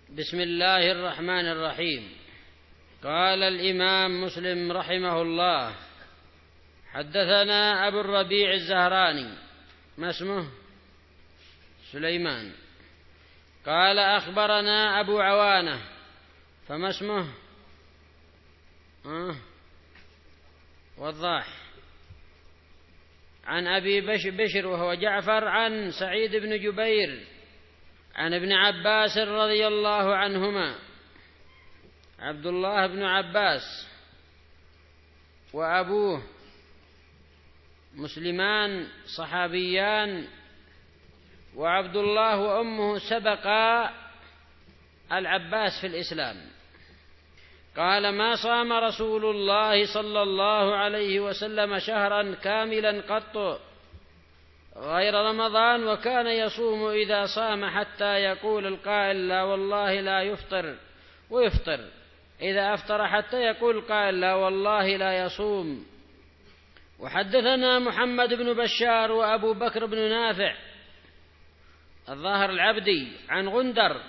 بسم الله الرحمن الرحيم. قال الإمام مسلم رحمه الله: حدثنا أبو الربيع الزهراني، ما اسمه؟ سليمان. قال أخبرنا أبو عوانة، فما اسمه؟ وضاح. عن أبي بشر وهو جعفر، عن سعيد بن جبير عن ابن عباس رضي الله عنهما. عبد الله بن عباس وأبوه مسلمان صحابيان، وعبد الله وأمه سبقا العباس في الإسلام. قال: ما صام رسول الله صلى الله عليه وسلم شهرا كاملا قط غير رمضان، وكان يصوم إذا صام حتى يقول القائل: لا والله لا يفطر، ويفطر إذا أفطر حتى يقول القائل: لا والله لا يصوم. وحدثنا محمد بن بشار وأبو بكر بن نافع الظاهر العبدي عن غندر.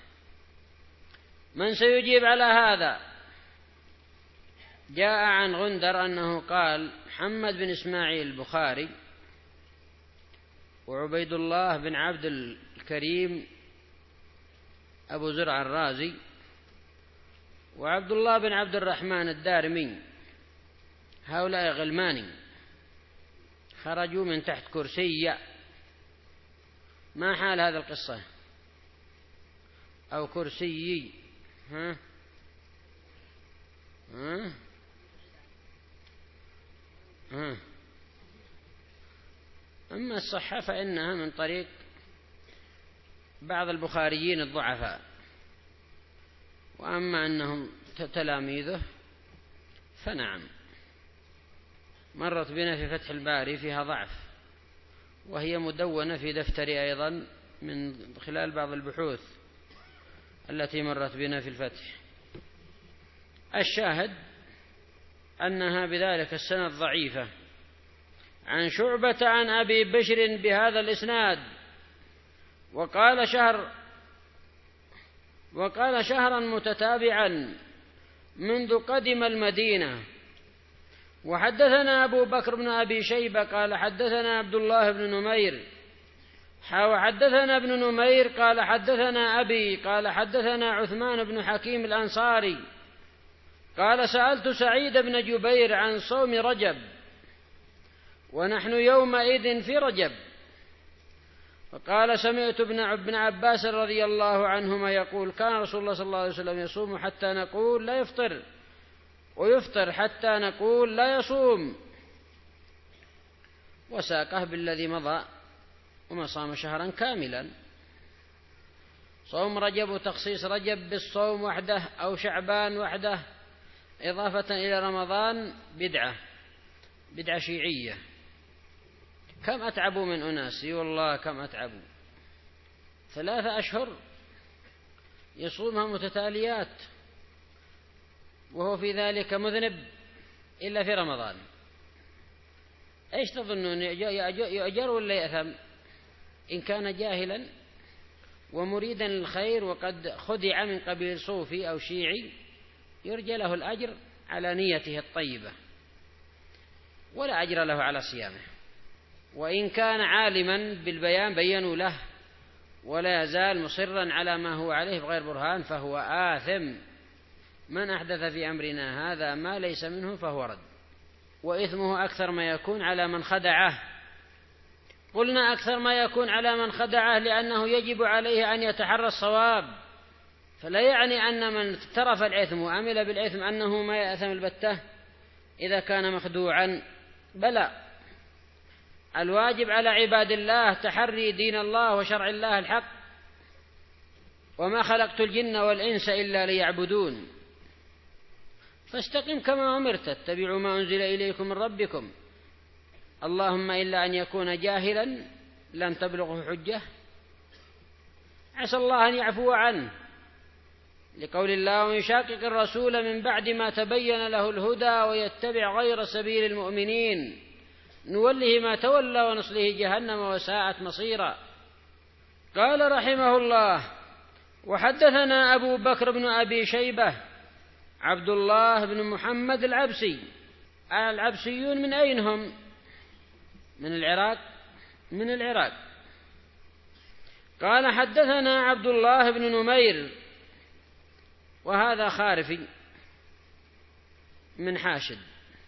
من سيجيب على هذا؟ جاء عن غندر أنه قال: محمد بن إسماعيل البخاري، وعبيد الله بن عبد الكريم أبو زرع الرازي، وعبد الله بن عبد الرحمن الدارمي، هؤلاء غلمان خرجوا من تحت كرسي. ما حال هذه القصة؟ أو كرسي؟ أما الصحة فإنها من طريق بعض البخاريين الضعفاء، وأما أنهم تلاميذه فنعم. مرت بنا في فتح الباري فيها ضعف، وهي مدونة في دفتري أيضا من خلال بعض البحوث التي مرت بنا في الفتح. الشاهد أنها بذلك السند ضعيفة. عن شعبة عن أبي بشر بهذا الإسناد، وقال شهرا متتابعا منذ قدم المدينة. وحدثنا أبو بكر بن أبي شيبة قال حدثنا عبد الله بن نمير وحدثنا ابن نمير قال حدثنا أبي قال حدثنا عثمان بن حكيم الأنصاري قال: سألت سعيد بن جبير عن صوم رجب ونحن يومئذ في رجب، فقال: سمعت ابن عباس رضي الله عنهما يقول: كان رسول الله صلى الله عليه وسلم يصوم حتى نقول لا يفطر، ويفطر حتى نقول لا يصوم. وساقه بالذي مضى: وما صام شهرا كاملا. صوم رجب وتخصيص رجب بالصوم وحده أو شعبان وحده إضافة إلى رمضان بدعة شيعية. كم أتعبوا من أناس، والله كم أتعبوا. 3 أشهر يصومها متتاليات، وهو في ذلك مذنب إلا في رمضان. إيش تظنون، يؤجر ولا يأثم؟ إن كان جاهلا ومريدا للخير وقد خدع من قبيل صوفي أو شيعي يرجى له الأجر على نيته الطيبة، ولا أجر له على صيامه. وإن كان عالما بالبيان بينوا له، ولا يزال مصرا على ما هو عليه بغير برهان فهو آثم. من أحدث في أمرنا هذا ما ليس منه فهو رد، وإثمه أكثر ما يكون على من خدعه. قلنا أكثر ما يكون على من خدعه لأنه يجب عليه أن يتحرى الصواب، فلا يعني أن من اقترف الإثم وعمل بالإثم أنه ما يأثم البتة إذا كان مخدوعا. بلى، الواجب على عباد الله تحري دين الله وشرع الله الحق: وما خلقت الجن والإنس إلا ليعبدون. فاستقم كما أمرت، اتبعوا ما أنزل إليكم من ربكم. اللهم إلا أن يكون جاهلا لم تبلغه حجة، عسى الله أن يعفو عنه، لقول الله: ومن يشاقق الرسول من بعد ما تبين له الهدى ويتبع غير سبيل المؤمنين نوله ما تولى ونصله جهنم وساءت مصيرا. قال رحمه الله: وحدثنا أبو بكر بن أبي شيبة عبد الله بن محمد العبسي. العبسيون من أين هم؟ من العراق. من العراق. قال حدثنا عبد الله بن نمير وهذا خارفي من حاشد.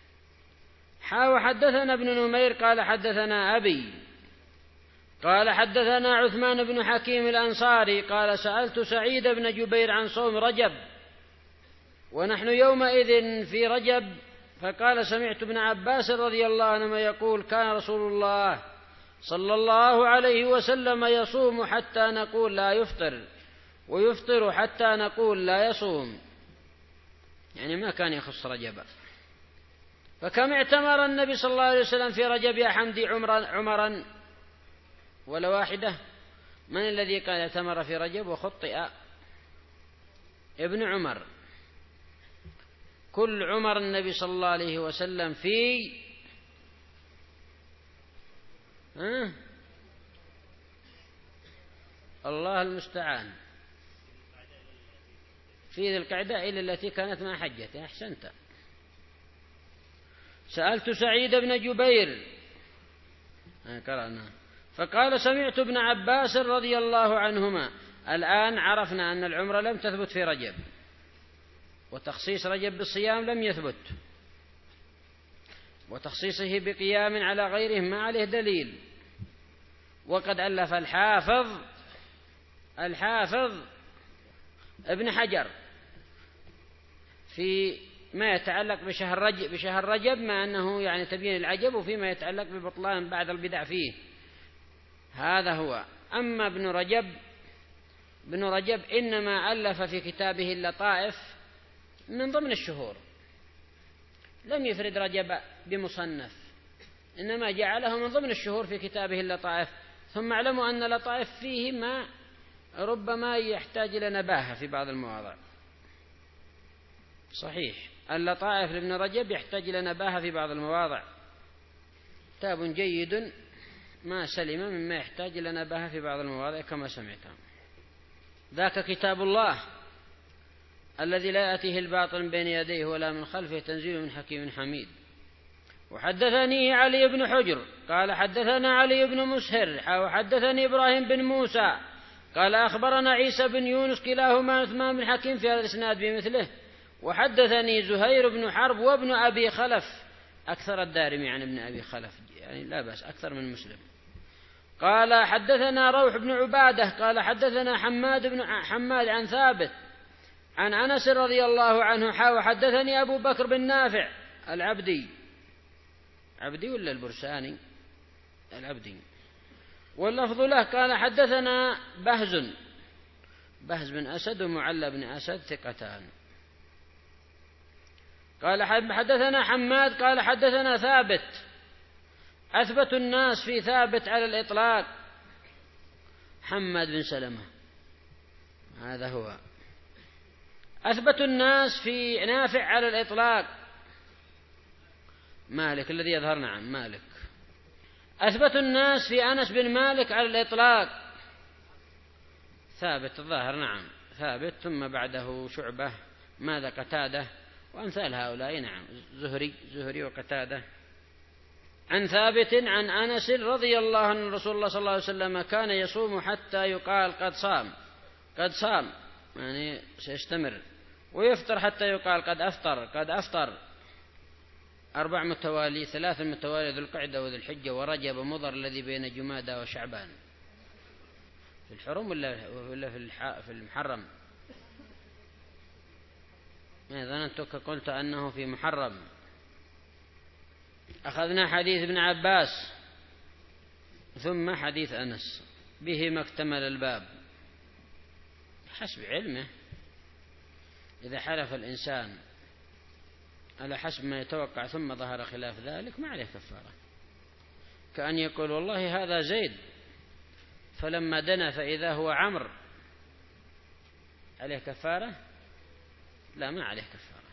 وحدثنا ابن نمير قال حدثنا أبي قال حدثنا عثمان بن حكيم الأنصاري قال سألت سعيد بن جبير عن صوم رجب ونحن يومئذ في رجب، فقال سمعت ابن عباس رضي الله عنهما يقول كان رسول الله صلى الله عليه وسلم يصوم حتى نقول لا يفطر ويفطر حتى نقول لا يصوم، يعني ما كان يخص رجب. فكم اعتمر النبي صلى الله عليه وسلم في رجب يا حمدي؟ عمرا ولا واحدة؟ من الذي قال اعتمر في رجب؟ وخطئ ابن عمر. كل عمر النبي صلى الله عليه وسلم في الله المستعان في ذي القعدة إلى التي كانت مع حجته. أحسنت. سألت سعيد بن جبير قرأنا فقال سمعت ابن عباس رضي الله عنهما. الآن عرفنا أن العمرة لم تثبت في رجب، وتخصيص رجب بالصيام لم يثبت، وتخصيصه بقيام على غيره ما عليه دليل. وقد ألف الحافظ ابن حجر في ما يتعلق بشهر رجب مع أنه يعني تبين العجب، وفيما يتعلق ببطلان بعض البدع فيه. هذا هو. أما ابن رجب إنما ألف في كتابه اللطائف من ضمن الشهور، لم يفرد رجب بمصنف، إنما جعله من ضمن الشهور في كتابه اللطائف. ثم اعلموا أن اللطائف فيه ما ربما يحتاج إلى نباهة في بعض المواضع. صحيح، اللطائف لابن رجب يحتاج إلى نباهة في بعض المواضع. كتاب جيد ما سلم مما يحتاج إلى نباهة في بعض المواضع كما سمعتم. ذاك كتاب الله الذي لا يأتيه الباطل من بين يديه ولا من خلفه تنزيل من حكيم حميد. وحدثني علي بن حجر قال حدثنا علي بن مسهر وحدثني إبراهيم بن موسى قال أخبرنا عيسى بن يونس كلاهما عثمان بن حكيم في هذا الإسناد بمثله. وحدثني زهير بن حرب وابن أبي خلف، أكثر الدارمي عن ابن أبي خلف، يعني لا بأس أكثر من مسلم. قال حدثنا روح بن عبادة قال حدثنا حماد عن ثابت عن أنس رضي الله عنه وحدثني أبو بكر بن نافع العبدي ولا البرساني؟ العبدي. واللفظ له قال حدثنا بهز بن أسد ومعلى بن أسد ثقتان. قال حدثنا حماد قال حدثنا ثابت. أثبت الناس في ثابت على الإطلاق حماد بن سلمة، هذا هو. أثبت الناس في نافع على الإطلاق مالك الذي يظهر، نعم مالك. أثبت الناس في أنس بن مالك على الإطلاق ثابت الظاهر، نعم ثابت. ثم بعده شعبة، ماذا قتادة وأمثال هؤلاء، نعم زهري وقتادة. عن ثابت عن أنس رضي الله عنه رسول الله صلى الله عليه وسلم كان يصوم حتى يقال قد صام يعني سيستمر، ويفطر حتى يقال قد أفطر 4 متوالي 3 متوالي ذو القعدة وذو الحجة ورجب ومضر الذي بين جمادى وشعبان. في الحرم ولا في المحرم؟ ما ظننتك قلت أنه في محرم. أخذنا حديث ابن عباس ثم حديث أنس بهما اكتمل الباب حسب علمه. إذا حلف الإنسان على حسب ما يتوقع ثم ظهر خلاف ذلك ما عليه كفارة، كأن يقول والله هذا زيد فلما دنا فإذا هو عمرو، عليه كفارة؟ لا، ما عليه كفارة.